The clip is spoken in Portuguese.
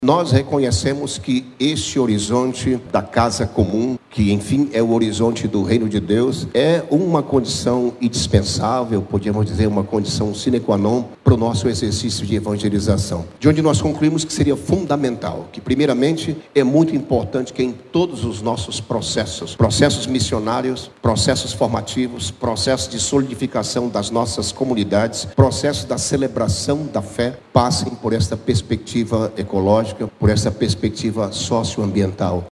Nós reconhecemos que este horizonte da casa comum, que enfim é o horizonte do reino de Deus, é uma condição indispensável, podemos dizer uma condição sine qua non para o nosso exercício de evangelização. De onde nós concluímos que seria fundamental, que primeiramente é muito importante que em todos os nossos processos missionários, processos formativos, processos de solidificação das nossas comunidades, processos da celebração da fé, passem por esta perspectiva ecológica, por essa perspectiva socioambiental.